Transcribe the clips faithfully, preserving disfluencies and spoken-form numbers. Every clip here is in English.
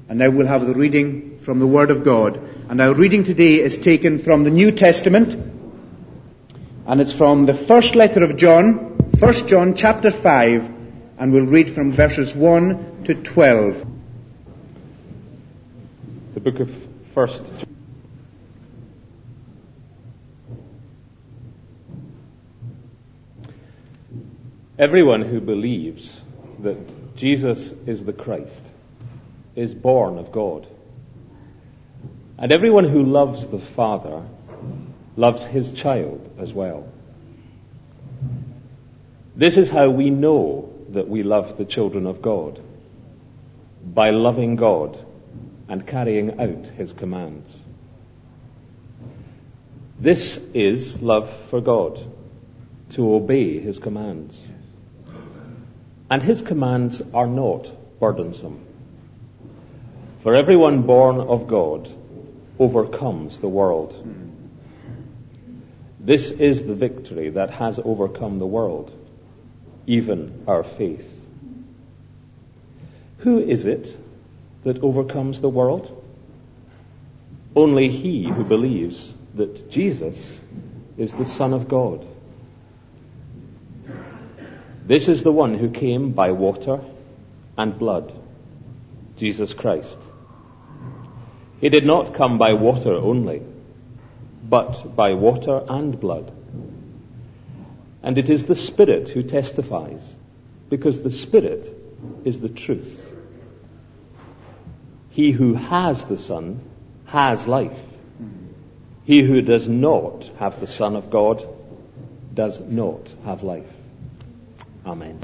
And now we'll have the reading from the Word of God. And our reading today is taken from the New Testament, and it's from the first letter of John, First John chapter five, and we'll read from verses one to twelve. The book of First John. Everyone who believes that Jesus is the Christ is born of God. And everyone who loves the Father loves his child as well. This is how we know that we love the children of God, by loving God and carrying out his commands. This is love for God, to obey his commands. And his commands are not burdensome. For everyone born of God overcomes the world. This is the victory that has overcome the world, even our faith. Who is it that overcomes the world? Only he who believes that Jesus is the Son of God. This is the one who came by water and blood, Jesus Christ. He did not come by water only, but by water and blood. And it is the Spirit who testifies, because the Spirit is the truth. He who has the Son has life. He who does not have the Son of God does not have life. Amen.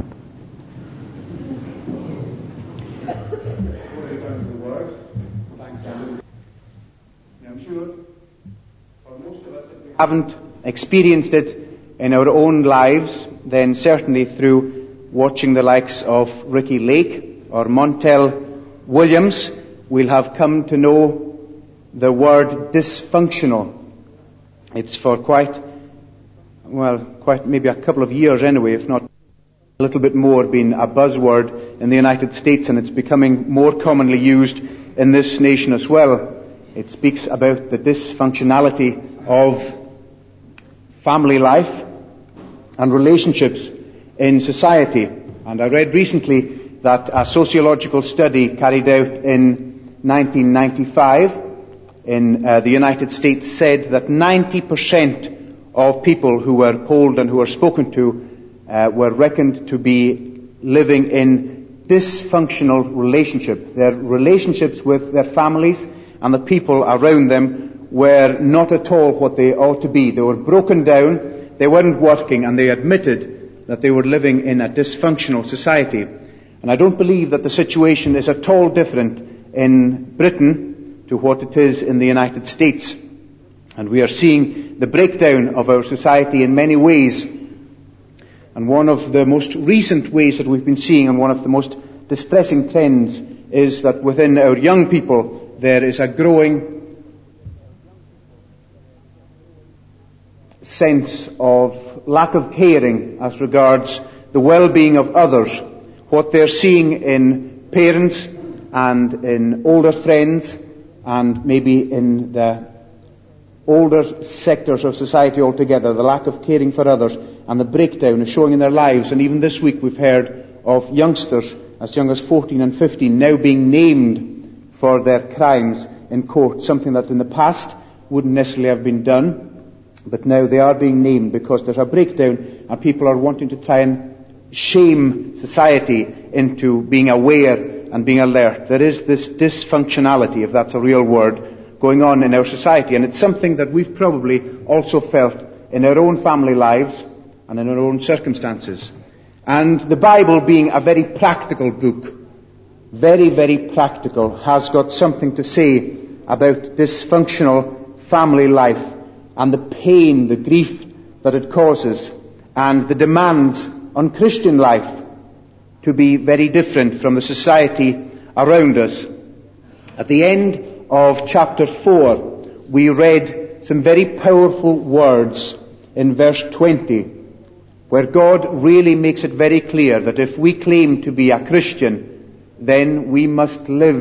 I'm sure for most of us, if we haven't experienced it in our own lives, then certainly through watching the likes of Ricky Lake or Montel Williams, we'll have come to know the word dysfunctional. It's for quite, well, quite maybe a couple of years anyway, if not a little bit more, been a buzzword in the United States, and it's becoming more commonly used in this nation as well. It speaks about the dysfunctionality of family life and relationships in society. And I read recently that a sociological study carried out in nineteen ninety-five in uh, the United States said that ninety percent of people who were polled and who were spoken to uh, were reckoned to be living in dysfunctional relationships. Their relationships with their families and the people around them were not at all what they ought to be. They were broken down, they weren't working, and they admitted that they were living in a dysfunctional society. And I don't believe that the situation is at all different in Britain to what it is in the United States. And we are seeing the breakdown of our society in many ways. And one of the most recent ways that we've been seeing, and one of the most distressing trends, is that within our young people there is a growing sense of lack of caring as regards the well-being of others. What they're seeing in parents and in older friends and maybe in the older sectors of society altogether, the lack of caring for others and the breakdown is showing in their lives. And even this week we've heard of youngsters as young as fourteen and fifteen now being named for their crimes in court, something that in the past wouldn't necessarily have been done, but now they are being named because there's a breakdown and people are wanting to try and shame society into being aware and being alert. There is this dysfunctionality, if that's a real word, going on in our society, and it's something that we've probably also felt in our own family lives and in our own circumstances. And the Bible, being a very practical book, very, very practical, has got something to say about dysfunctional family life and the pain, the grief that it causes, and the demands on Christian life to be very different from the society around us. At the end of chapter four, we read some very powerful words in verse twenty, where God really makes it very clear that if we claim to be a Christian, then we must live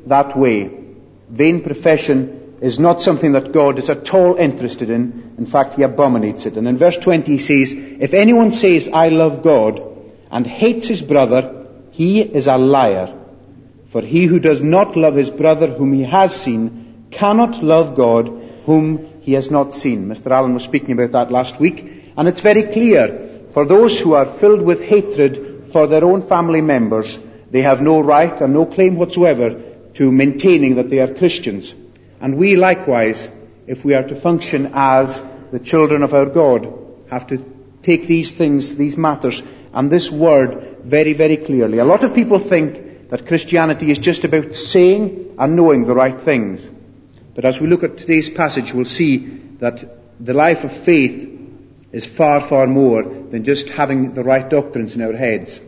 that way. Vain profession is not something that God is at all interested in. In fact, he abominates it. And in verse twenty he says, if anyone says, I love God, and hates his brother, he is a liar. For he who does not love his brother whom he has seen cannot love God whom he has not seen. Mister Allen was speaking about that last week. And it's very clear, for those who are filled with hatred for their own family members, they have no right and no claim whatsoever to maintaining that they are Christians. And we likewise, if we are to function as the children of our God, have to take these things, these matters, and this word very, very clearly. A lot of people think that Christianity is just about saying and knowing the right things. But as we look at today's passage, we'll see that the life of faith is far, far more than just having the right doctrines in our heads.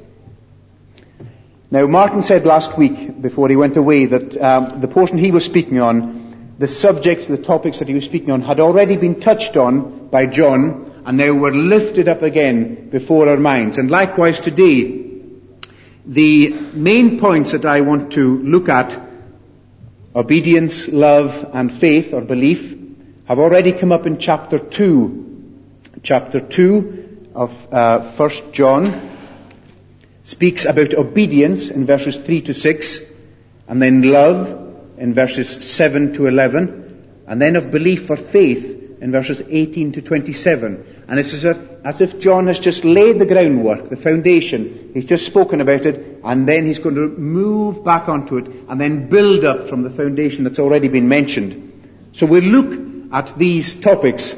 Now, Martin said last week, before he went away, that um, the portion he was speaking on, the subjects, the topics that he was speaking on, had already been touched on by John, and now were lifted up again before our minds. And likewise today, the main points that I want to look at, obedience, love, and faith, or belief, have already come up in chapter two. Chapter two of uh, First John speaks about obedience in verses three to six, and then love in verses seven to eleven, and then of belief or faith in verses eighteen to twenty-seven. And it's as if, as if John has just laid the groundwork, the foundation. He's just spoken about it, and then he's going to move back onto it, and then build up from the foundation that's already been mentioned. So we'll look at these topics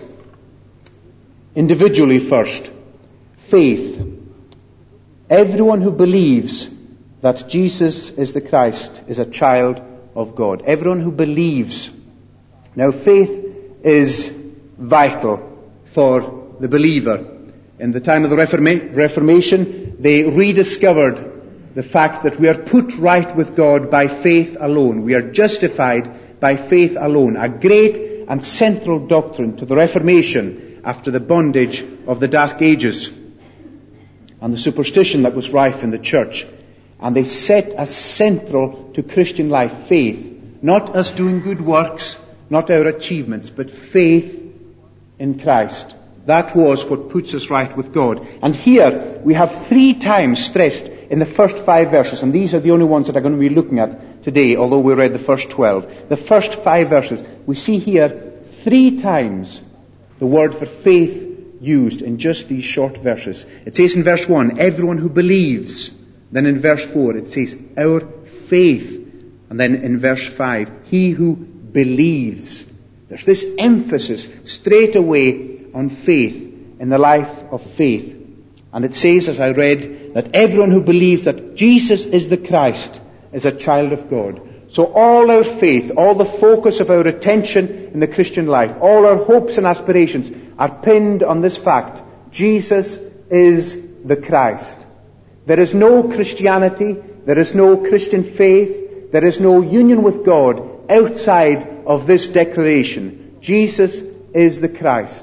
individually first. Faith. Everyone who believes that Jesus is the Christ is a child of God. Everyone who believes. Now, faith is vital for the believer. In the time of the Reforma- Reformation, they rediscovered the fact that we are put right with God by faith alone. We are justified by faith alone. A great and central doctrine to the Reformation after the bondage of the Dark Ages and the superstition that was rife in the church. And they set as central to Christian life faith, not us doing good works, not our achievements, but faith in Christ. That was what puts us right with God. And here we have three times stressed in the first five verses, and these are the only ones that I'm going to be looking at today, although we read the first twelve. The first five verses, we see here three times the word for faith used in just these short verses. It says in verse one, everyone who believes. Then in verse four it says, our faith. And then in verse five, he who believes. There's this emphasis straight away on faith, in the life of faith. And it says, as I read, that everyone who believes that Jesus is the Christ is a child of God. So all our faith, all the focus of our attention in the Christian life, all our hopes and aspirations are pinned on this fact. Jesus is the Christ. There is no Christianity, there is no Christian faith, there is no union with God outside of this declaration. Jesus is the Christ.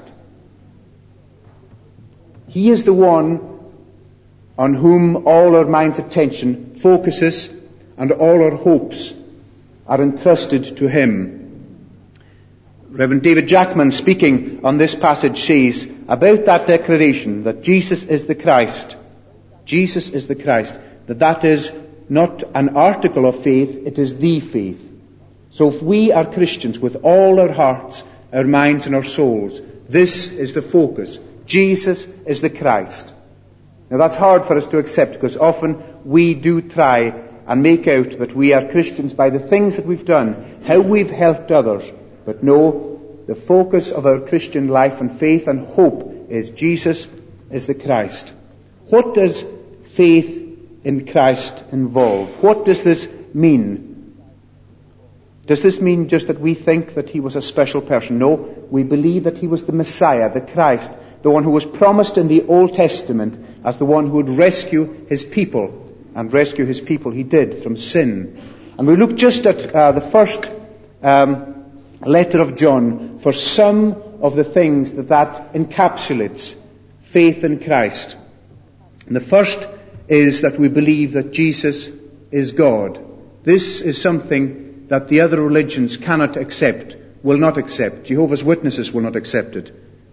He is the one on whom all our mind's attention focuses, and all our hopes are entrusted to Him. Reverend David Jackman, speaking on this passage, says about that declaration that Jesus is the Christ, Jesus is the Christ, that that is not an article of faith, it is the faith. So if we are Christians with all our hearts, our minds and our souls, this is the focus. Jesus is the Christ. Now that's hard for us to accept, because often we do try and make out that we are Christians by the things that we've done, how we've helped others. But no, the focus of our Christian life and faith and hope is Jesus is the Christ. What does faith in Christ involve? What does this mean? Does this mean just that we think that He was a special person? No, we believe that He was the Messiah, the Christ, the one who was promised in the Old Testament as the one who would rescue His people. And rescue His people He did from sin. And we look just at uh, the first um, letter of John for some of the things that that encapsulates faith in Christ. And the first is that we believe that Jesus is God. This is something that the other religions cannot accept, will not accept. Jehovah's Witnesses will not accept it.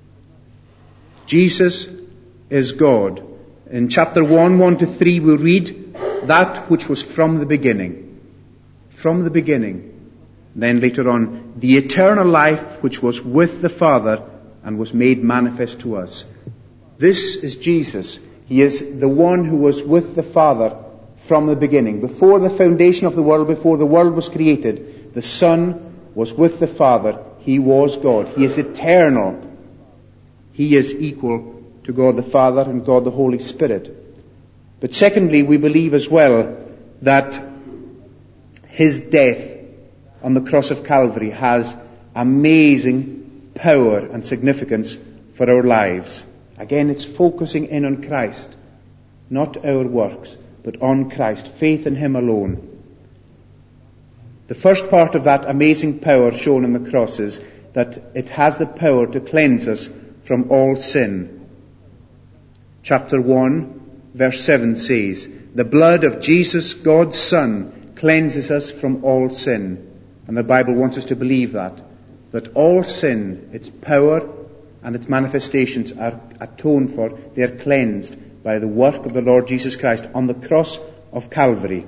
Jesus is God. In chapter one, one to three, we read that which was from the beginning. From the beginning. Then later on, the eternal life which was with the Father and was made manifest to us. This is Jesus. He is the one who was with the Father from the beginning. Before the foundation of the world, before the world was created, the Son was with the Father. He was God. He is eternal. He is equal to God the Father and God the Holy Spirit. But secondly, we believe as well that His death on the cross of Calvary has amazing power and significance for our lives. Again, it's focusing in on Christ, not our works, but on Christ, faith in Him alone. The first part of that amazing power shown on the cross is that it has the power to cleanse us from all sin. Chapter one, verse seven says, "The blood of Jesus, God's Son, cleanses us from all sin." And the Bible wants us to believe that. That all sin, its power and its manifestations are atoned for. They are cleansed by the work of the Lord Jesus Christ on the cross of Calvary.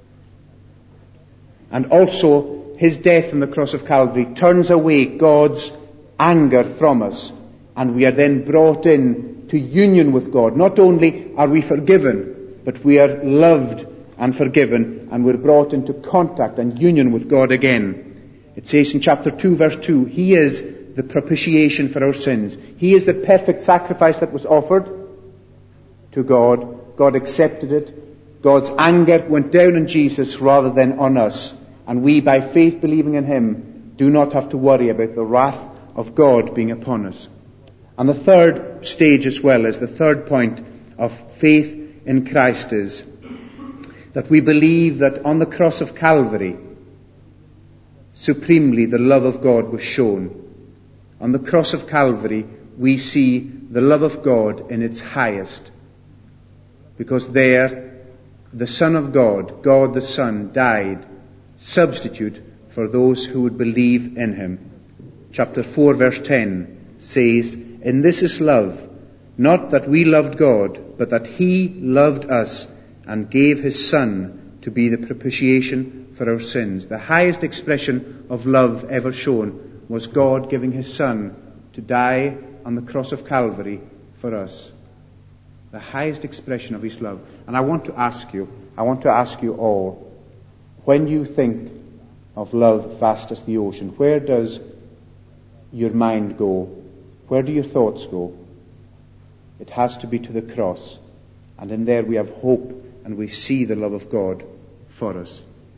And also, His death on the cross of Calvary turns away God's anger from us. And we are then brought in to union with God. Not only are we forgiven, but we are loved and forgiven, and we're brought into contact and union with God again. It says in chapter two, verse two, He is the propitiation for our sins. He is the perfect sacrifice that was offered to God. God accepted it. God's anger went down on Jesus rather than on us. And we, by faith believing in Him, do not have to worry about the wrath of God being upon us. And the third stage as well, is the third point of faith in Christ, is that we believe that on the cross of Calvary, supremely the love of God was shown. On the cross of Calvary, we see the love of God in its highest. Because there, the Son of God, God the Son, died, substitute for those who would believe in Him. Chapter four, verse ten says, "In this is love, not that we loved God, but that He loved us and gave His Son to be the propitiation for our sins." The highest expression of love ever shown was God giving His Son to die on the cross of Calvary for us. The highest expression of His love. And I want to ask you, I want to ask you all, when you think of love vast as the ocean, where does your mind go? Where do your thoughts go? It has to be to the cross. And in there we have hope, and we see the love of God for us.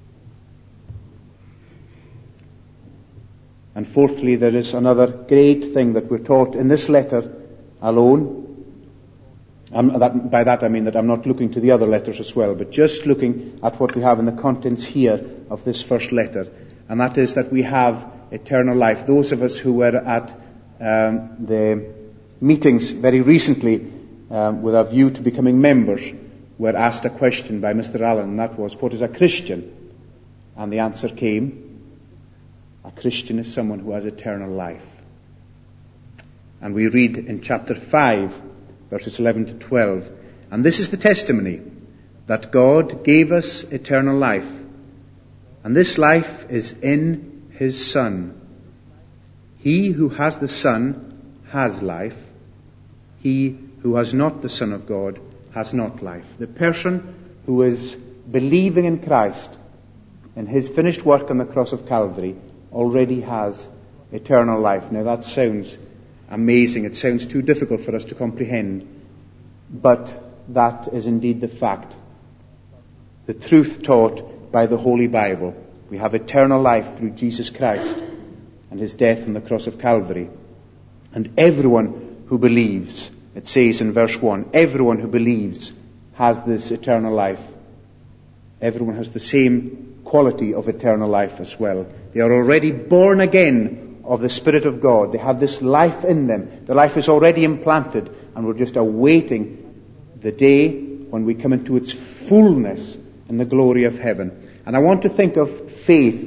And fourthly, there is another great thing that we're taught in this letter alone. Um, that, by that I mean that I'm not looking to the other letters as well, but just looking at what we have in the contents here of this first letter. And that is that we have eternal life. Those of us who were at um, the meetings very recently um, with a view to becoming members were asked a question by Mister Allen, and that was, what is a Christian? And the answer came, a Christian is someone who has eternal life. And we read in chapter five, verses eleven to twelve, "And this is the testimony, that God gave us eternal life, and this life is in His Son. He who has the Son has life. He who has not the Son of God has not life." The person who is believing in Christ, in His finished work on the cross of Calvary, already has eternal life. Now that sounds amazing. It sounds too difficult for us to comprehend. But that is indeed the fact. The truth taught by the Holy Bible. We have eternal life through Jesus Christ and His death on the cross of Calvary. And everyone who believes, it says in verse one, everyone who believes has this eternal life. Everyone has the same quality of eternal life as well. They are already born again of the Spirit of God. They have this life in them. The life is already implanted, and we're just awaiting the day when we come into its fullness in the glory of heaven. And I want to think of faith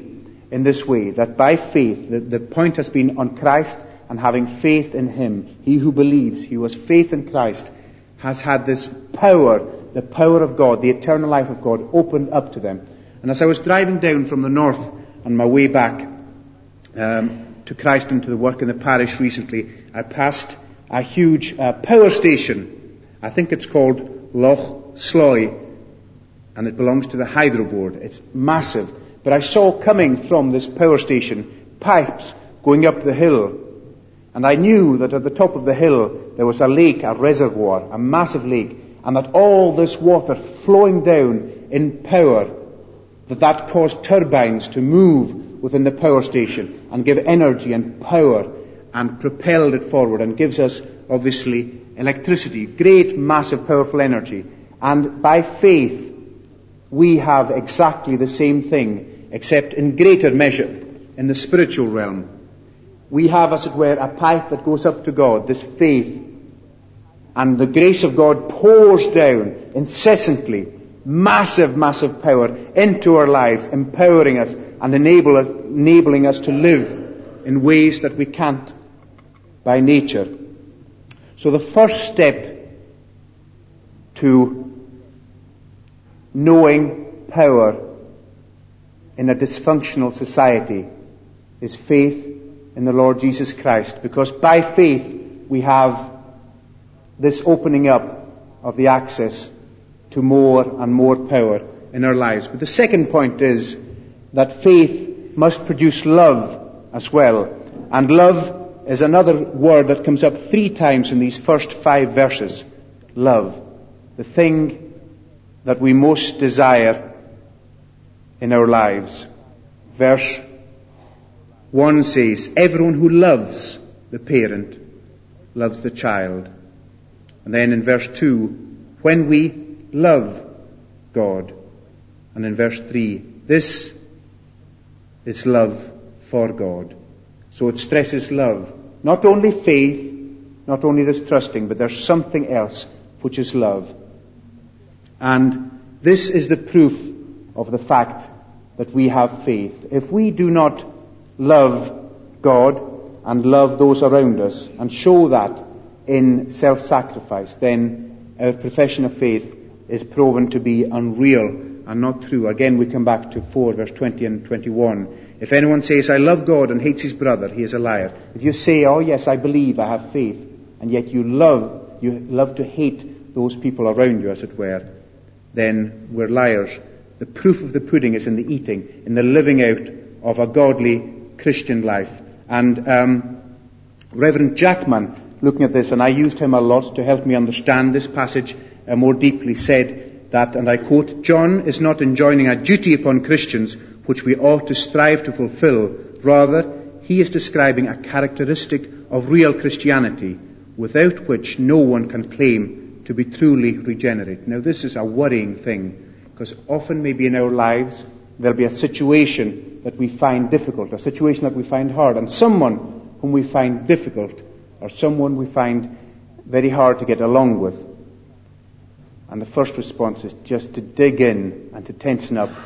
in this way, that by faith, the, the point has been on Christ and having faith in him. He who believes, he who has faith in Christ, has had this power, the power of God, the eternal life of God, opened up to them. And as I was driving down from the north on my way back um, to Christ and to the work in the parish recently, I passed a huge uh, power station. I think it's called Loch Sloy, and it belongs to the Hydro Board. It's massive. But I saw coming from this power station pipes going up the hill. And I knew that at the top of the hill there was a lake, a reservoir, a massive lake, and that all this water flowing down in power, that that caused turbines to move within the power station and give energy and power and propelled it forward and gives us, obviously, electricity, great, massive, powerful energy. And by faith, we have exactly the same thing, except in greater measure, in the spiritual realm. We have, as it were, a pipe that goes up to God, this faith. And the grace of God pours down incessantly, massive, massive power into our lives, empowering us and enable us, enabling us to live in ways that we can't by nature. So the first step to knowing power in a dysfunctional society is faith in the Lord Jesus Christ, because by faith we have this opening up of the access to more and more power in our lives. But the second point is that faith must produce love as well. And love is another word that comes up three times in these first five verses. Love. The thing that we most desire in our lives. Verse one says, everyone who loves the parent loves the child. And then in verse two, when we love God. And in verse three, this is love for God. So it stresses love. Not only faith, not only this trusting, but there's something else, which is love. And this is the proof of the fact that we have faith. If we do not love God and love those around us and show that in self-sacrifice, then our profession of faith is proven to be unreal and not true. Again, we come back to four, verse twenty and twenty-one. If anyone says, I love God and hates his brother, he is a liar. If you say, oh yes, I believe, I have faith, and yet you love, you love to hate those people around you, as it were, then we're liars. The proof of the pudding is in the eating, in the living out of a godly Christian life. And um, Reverend Jackman, looking at this, and I used him a lot to help me understand this passage uh, more deeply, said that, and I quote, John is not enjoining a duty upon Christians which we ought to strive to fulfill. Rather, he is describing a characteristic of real Christianity, without which no one can claim to be truly regenerate. Now, this is a worrying thing, because often maybe in our lives there'll be a situation that we find difficult, a situation that we find hard, and someone whom we find difficult, or someone we find very hard to get along with. And the first response is just to dig in and to tension up.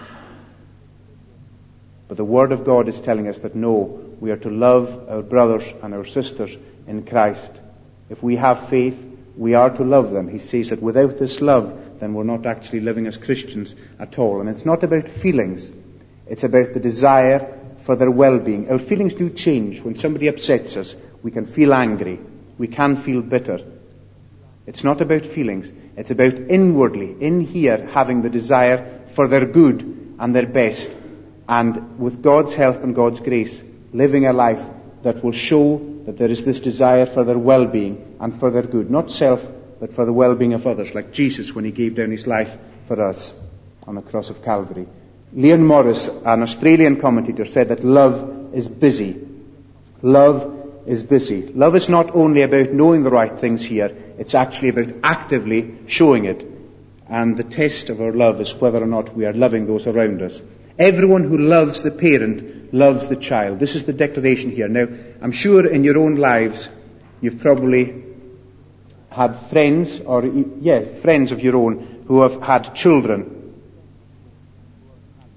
But the Word of God is telling us that no, we are to love our brothers and our sisters in Christ. If we have faith, we are to love them. He says that without this love, then we're not actually living as Christians at all. And it's not about feelings. It's about the desire for their well-being. Our feelings do change. When somebody upsets us, we can feel angry. We can feel bitter. It's not about feelings. It's about inwardly, in here, having the desire for their good and their best. And with God's help and God's grace, living a life that will show that there is this desire for their well-being and for their good. Not self, but for the well-being of others, like Jesus when he gave down his life for us on the cross of Calvary. Leon Morris, an Australian commentator, said that love is busy. Love is busy. Love is not only about knowing the right things here, it's actually about actively showing it. And the test of our love is whether or not we are loving those around us. Everyone who loves the parent loves the child. This is the declaration here. Now, I'm sure in your own lives, you've probably had friends, or, yeah, friends of your own who have had children.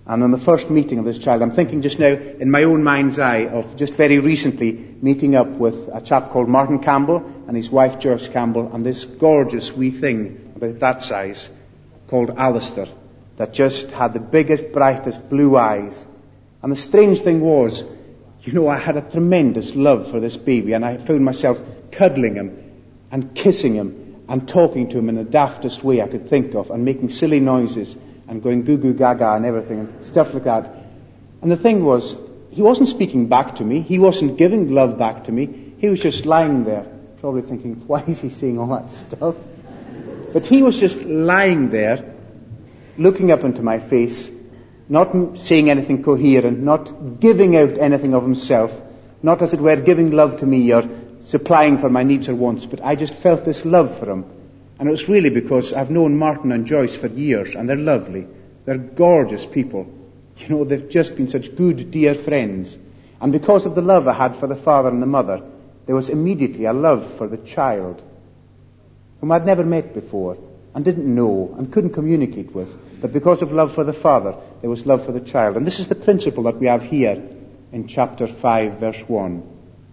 And on the first meeting of this child, I'm thinking just now in my own mind's eye of just very recently meeting up with a chap called Martin Campbell and his wife Joyce Campbell and this gorgeous wee thing about that size called Alistair that just had the biggest, brightest blue eyes. And the strange thing was, you know, I had a tremendous love for this baby and I found myself cuddling him and kissing him and talking to him in the daftest way I could think of and making silly noises and going goo goo gaga and everything and stuff like that. And the thing was, he wasn't speaking back to me. He wasn't giving love back to me. He was just lying there, probably thinking, why is he saying all that stuff? But he was just lying there, looking up into my face, not saying anything coherent, not giving out anything of himself, not as it were giving love to me or supplying for my needs or wants, but I just felt this love for him. And it was really because I've known Martin and Joyce for years, and they're lovely. They're gorgeous people. You know, they've just been such good, dear friends. And because of the love I had for the father and the mother, there was immediately a love for the child, whom I'd never met before, and didn't know, and couldn't communicate with. But because of love for the father, there was love for the child. And this is the principle that we have here in chapter five, verse one.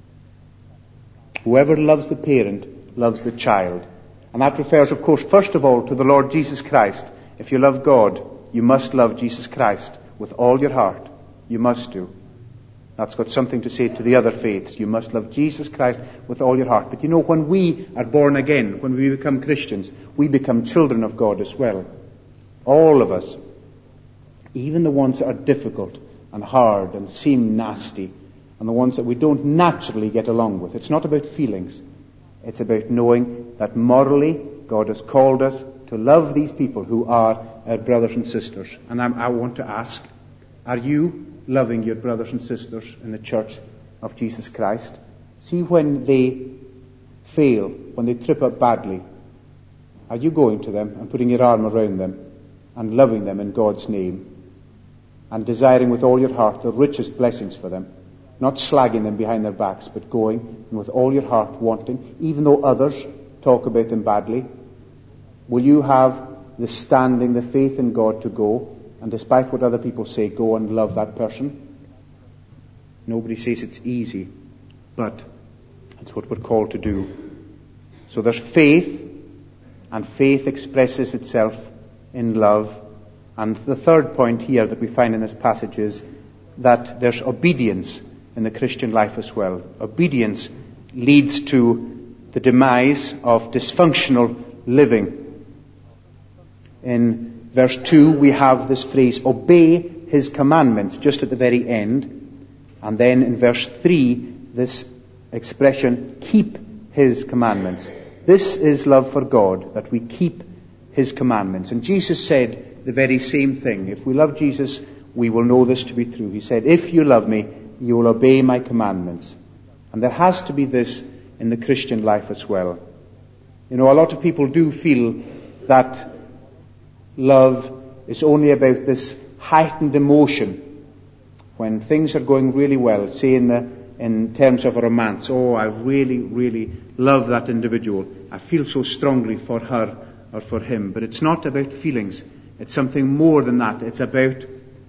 Whoever loves the parent loves the child. And that refers, of course, first of all to the Lord Jesus Christ. If you love God, you must love Jesus Christ with all your heart. You must do. That's got something to say to the other faiths. You must love Jesus Christ with all your heart. But you know, when we are born again, when we become Christians, we become children of God as well. All of us. Even the ones that are difficult and hard and seem nasty, and the ones that we don't naturally get along with. It's not about feelings. It's about knowing that morally God has called us to love these people who are our brothers and sisters. And I'm, I want to ask, are you loving your brothers and sisters in the church of Jesus Christ? See, when they fail, when they trip up badly, are you going to them and putting your arm around them and loving them in God's name and desiring with all your heart the richest blessings for them? Not slagging them behind their backs, but going and with all your heart wanting, even though others talk about them badly. Will you have the standing, the faith in God to go, and despite what other people say, go and love that person? Nobody says it's easy, but it's what we're called to do. So there's faith, and faith expresses itself in love. And the third point here that we find in this passage is that there's obedience in the Christian life as well. Obedience leads to the demise of dysfunctional living. In verse two, we have this phrase, obey his commandments, just at the very end. And then in verse three, this expression, keep his commandments. This is love for God, that we keep his commandments. And Jesus said the very same thing. If we love Jesus, we will know this to be true. He said, if you love me, you will obey my commandments. And there has to be this in the Christian life as well. You know, a lot of people do feel that love is only about this heightened emotion when things are going really well, say in the in terms of a romance. Oh, I really, really love that individual. I feel so strongly for her or for him. But it's not about feelings. It's something more than that. It's about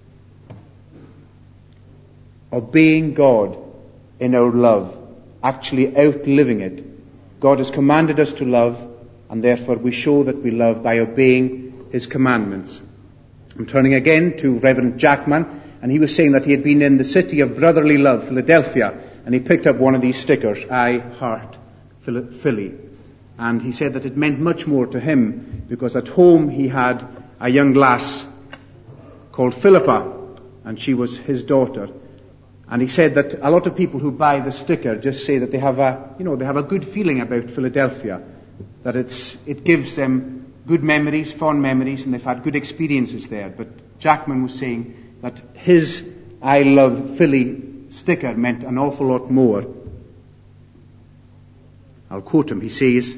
obeying God in our love, actually outliving it. God has commanded us to love, and therefore we show that we love by obeying his commandments. I'm turning again to Reverend Jackman, and he was saying that he had been in the city of brotherly love, Philadelphia, and he picked up one of these stickers, I heart Philly. And he said that it meant much more to him because at home he had a young lass called Philippa, and she was his daughter. And he said that a lot of people who buy the sticker just say that they have a, you know, they have a good feeling about Philadelphia, that it's it gives them good memories, fond memories, and they've had good experiences there. But Jackman was saying that his I love Philly sticker meant an awful lot more. I'll quote him. He says,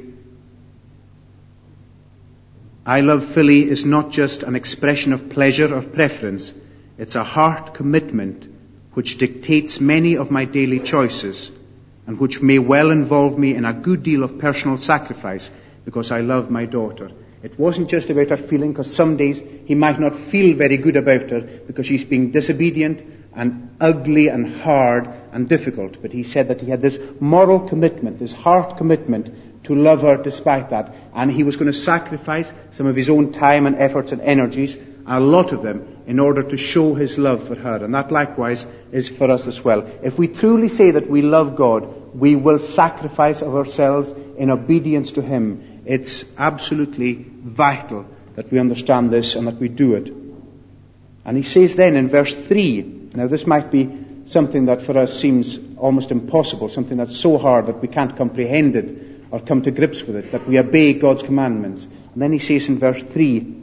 I love Philly is not just an expression of pleasure or preference. It's a heart commitment which dictates many of my daily choices and which may well involve me in a good deal of personal sacrifice because I love my daughter. It wasn't just about her feeling, because some days he might not feel very good about her because she's being disobedient and ugly and hard and difficult. But he said that he had this moral commitment, this heart commitment to love her despite that. And he was going to sacrifice some of his own time and efforts and energies, a lot of them, in order to show his love for her. And that likewise is for us as well. If we truly say that we love God, we will sacrifice of ourselves in obedience to him. It's absolutely vital that we understand this and that we do it. And he says then in verse three, now this might be something that for us seems almost impossible, something that's so hard that we can't comprehend it or come to grips with it, that we obey God's commandments. And then he says in verse three,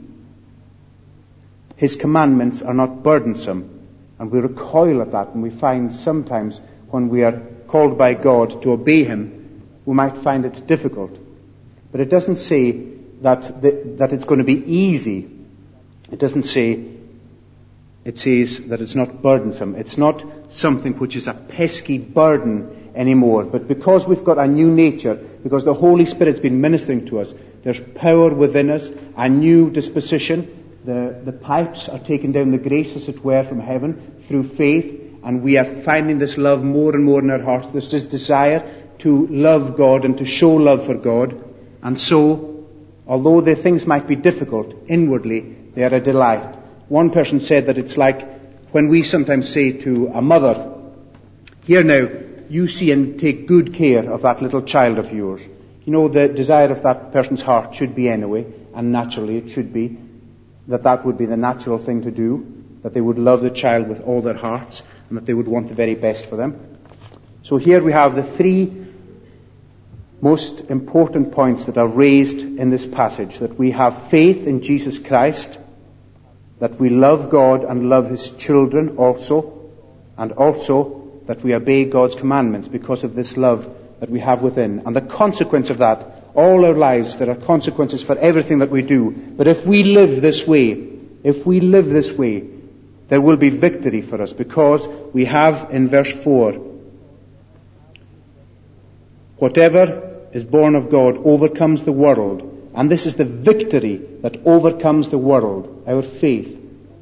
his commandments are not burdensome. And we recoil at that, and we find sometimes when we are called by God to obey him, we might find it difficult. But it doesn't say that the, that it's going to be easy. It doesn't say, it says that it's not burdensome. It's not something which is a pesky burden anymore. But because we've got a new nature, because the Holy Spirit's been ministering to us, there's power within us, a new disposition. The, the pipes are taking down the grace, as it were, from heaven through faith, and we are finding this love more and more in our hearts. There's this desire to love God and to show love for God. And so, although the things might be difficult, inwardly they are a delight. One person said that it's like when we sometimes say to a mother, here now, you see and take good care of that little child of yours. You know, the desire of that person's heart should be anyway, and naturally it should be, that that would be the natural thing to do, that they would love the child with all their hearts, and that they would want the very best for them. So here we have the three most important points that are raised in this passage, that we have faith in Jesus Christ, that we love God and love his children also, and also that we obey God's commandments because of this love that we have within. And the consequence of that, all our lives, there are consequences for everything that we do. But if we live this way, if we live this way, there will be victory for us, because we have in verse four, whatever is born of God overcomes the world. And this is the victory that overcomes the world, our faith.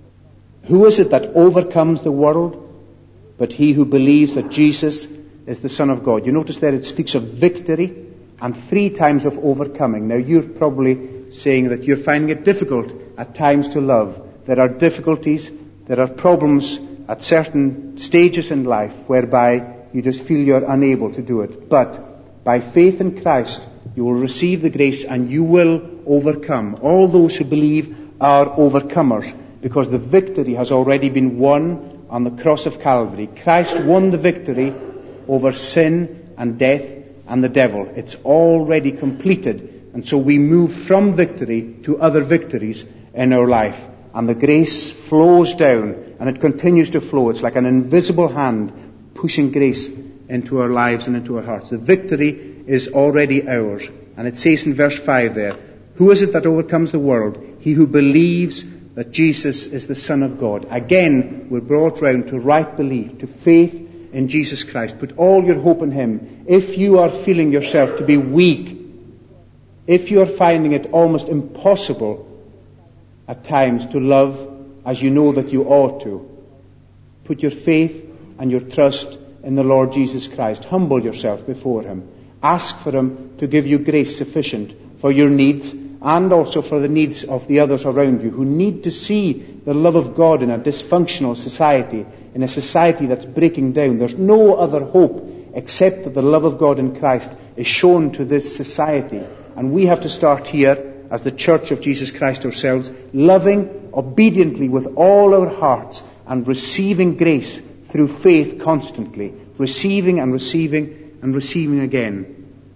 Who is it that overcomes the world? But he who believes that Jesus is the Son of God. You notice there it speaks of victory and three times of overcoming. Now you're probably saying that you're finding it difficult at times to love. There are difficulties, there are problems at certain stages in life whereby you just feel you're unable to do it. But by faith in Christ, you will receive the grace and you will overcome. All those who believe are overcomers, because the victory has already been won on the cross of Calvary. Christ won the victory over sin and death and the devil. It's already completed. And so we move from victory to other victories in our life. And the grace flows down, and it continues to flow. It's like an invisible hand pushing grace into our lives and into our hearts. The victory is already ours. And it says in verse five there, who is it that overcomes the world? He who believes that Jesus is the Son of God. Again, we're brought round to right belief, to faith in Jesus Christ. Put all your hope in him. If you are feeling yourself to be weak, if you are finding it almost impossible at times to love as you know that you ought to, put your faith and your trust in the Lord Jesus Christ. Humble yourself before him. Ask for him to give you grace sufficient for your needs and also for the needs of the others around you who need to see the love of God in a dysfunctional society, in a society that's breaking down. There's no other hope except that the love of God in Christ is shown to this society. And we have to start here as the Church of Jesus Christ ourselves, loving obediently with all our hearts and receiving grace through faith constantly, receiving and receiving and receiving again.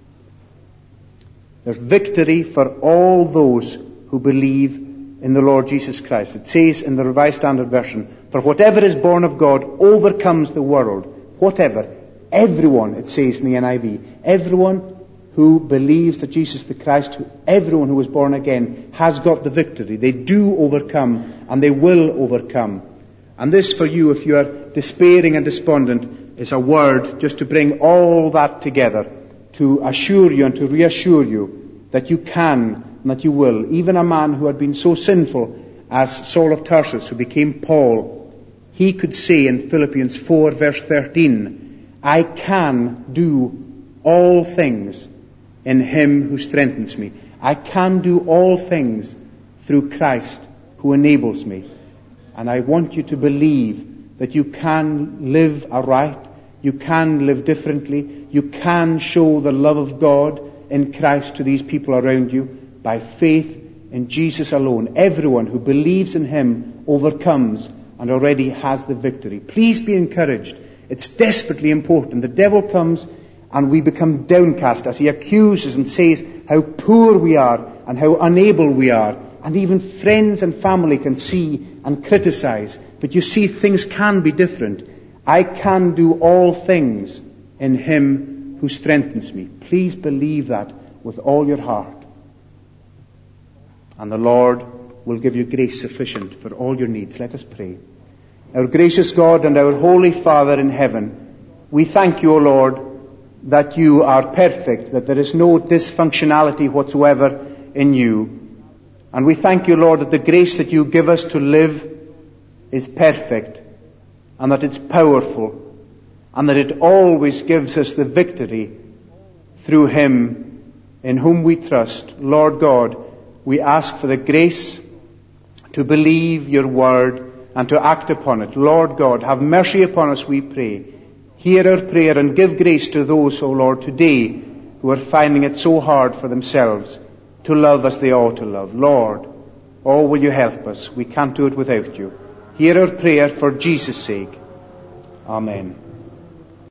There's victory for all those who believe in the Lord Jesus Christ. It says in the Revised Standard Version, for whatever is born of God overcomes the world. Whatever. Everyone, it says in the N I V. Everyone who believes that Jesus the Christ, everyone who is born again, has got the victory. They do overcome, and they will overcome. And this for you, if you are despairing and despondent, is a word just to bring all that together, to assure you and to reassure you that you can and that you will. Even a man who had been so sinful as Saul of Tarsus, who became Paul, he could say in Philippians four verse thirteen, I can do all things in him who strengthens me. I can do all things through Christ who enables me. And I want you to believe that you can live aright, you can live differently, you can show the love of God in Christ to these people around you by faith in Jesus alone. Everyone who believes in him overcomes and already has the victory. Please be encouraged. It's desperately important. The devil comes and we become downcast as he accuses and says how poor we are and how unable we are. And even friends and family can see and criticize. But you see, things can be different. I can do all things in him who strengthens me. Please believe that with all your heart. And the Lord will give you grace sufficient for all your needs. Let us pray. Our gracious God and our Holy Father in heaven, we thank you, O Lord, that you are perfect, that there is no dysfunctionality whatsoever in you. And we thank you, Lord, that the grace that you give us to live is perfect, and that it's powerful, and that it always gives us the victory through him in whom we trust. Lord God, we ask for the grace to believe your word and to act upon it. Lord God, have mercy upon us, we pray. Hear our prayer and give grace to those, O Lord, today who are finding it so hard for themselves to love as they ought to love. Lord, oh, will you help us? We can't do it without you. Hear our prayer for Jesus' sake. Amen.